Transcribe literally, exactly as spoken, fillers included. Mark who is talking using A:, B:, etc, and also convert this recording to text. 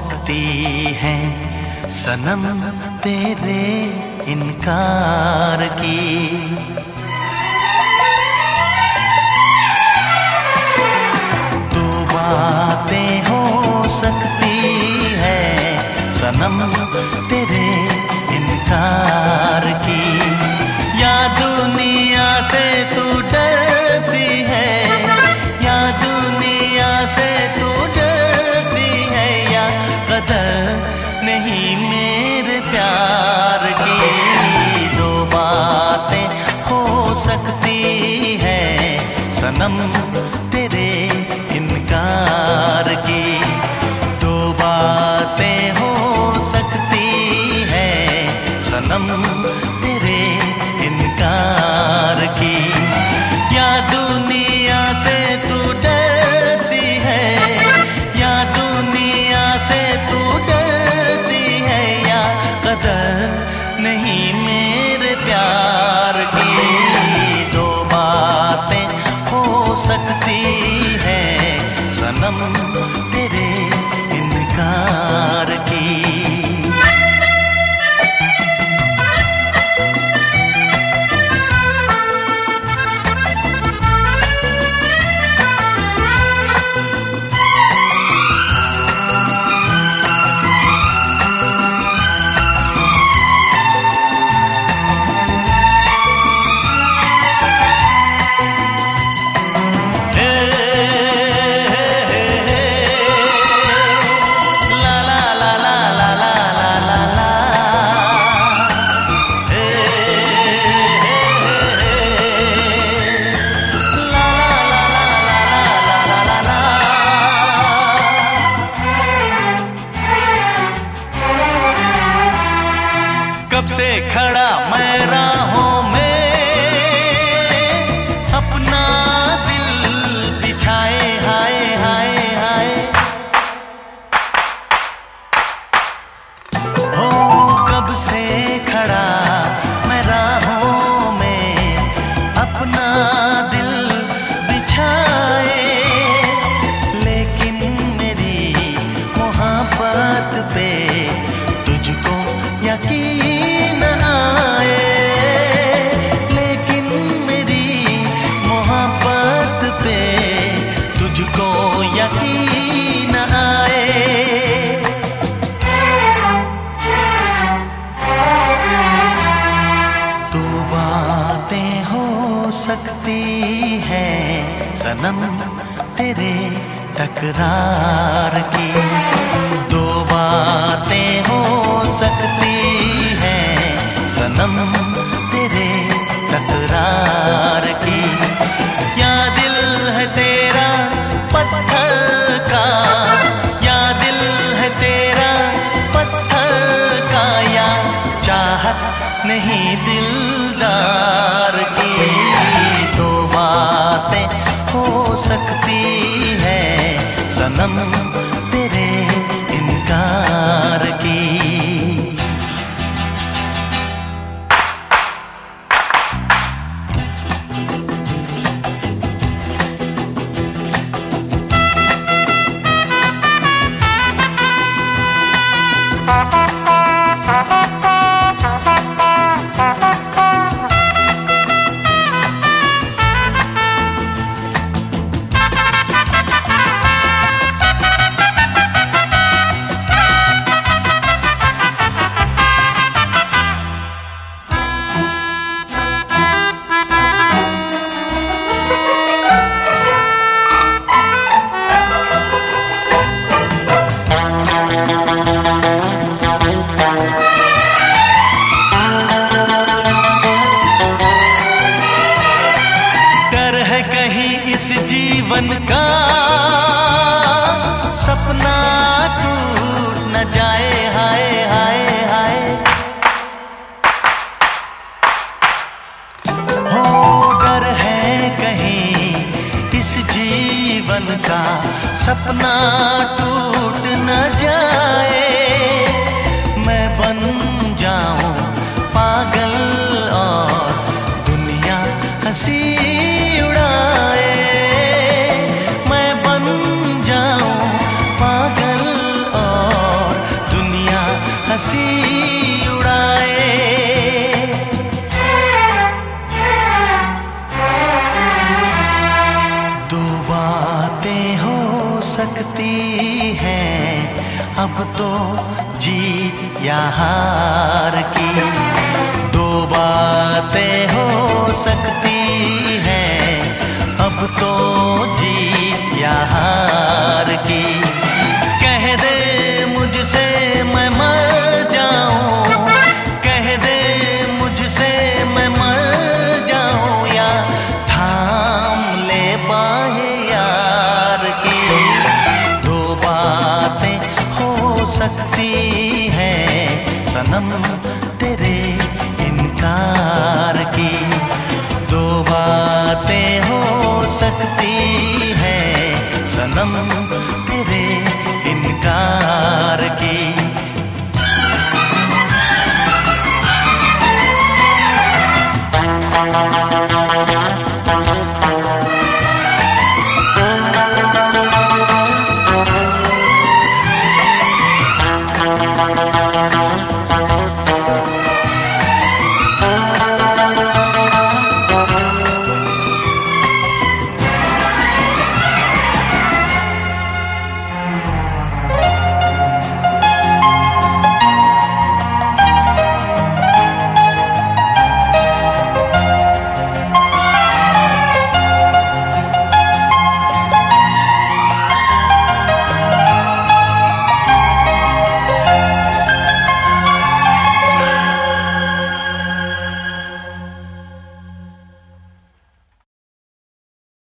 A: सकती है सनम तेरे इनकार की। दो बातें हो सकती है सनम तेरे इनकार की। या दुनिया से तू डरती है, या दुनिया से तू डरती है, या कदर नहीं मेरे प्यार की। दो बातें हो सकती है सनम तेरे इनकार की। दो बातें हो सकती है सनम तेरे इनकार की। या दुनिया से तू डरती है, या दुनिया से तू डरती है, या कदर नहीं मेरे प्यार की। दो बातें हो सकती है सनम तेरे इनकार की। कब से खड़ा मैं राहों में अपना दिल बिछाए, हाय हाय हाय। हो कब से खड़ा मैं राहों में अपना दिल बिछाए, लेकिन मेरी मोहब्बत पे तुझको यकीन आए। लेकिन मेरी मोहब्बत पे तुझको यकीन आए। दो बातें हो सकती है सनम तेरे तकरार की। दो बातें हो सकती है सनम तेरे तकरार की। या दिल है तेरा पत्थर का, या दिल है तेरा पत्थर का, या चाहत नहीं दिलदार की। दो बातें हो सकती है सनम तेरे इनकार की। जीवन का सपना टूट न जाए, हाय हाय हाय। हो डर है कहीं इस जीवन का सपना टूट न जाए। मैं बन जाऊं पागल और दुनिया हंसी उड़ाए। मैं बन जाऊं पागल और हंसी उड़ाए। दो बातें हो सकती हैं अब तो, जीत या हार की। दो बातें हो सकती हैं अब तो, जीत या हार की। कह दे मुझसे मैं मर जाऊं, कह दे मुझसे मैं मर जाऊं, या थाम ले बाहें यार की। दो बातें हो सकती हैं सनम तेरे इनकार की। दो बातें हो सकती हैं सनम तेरे इनकार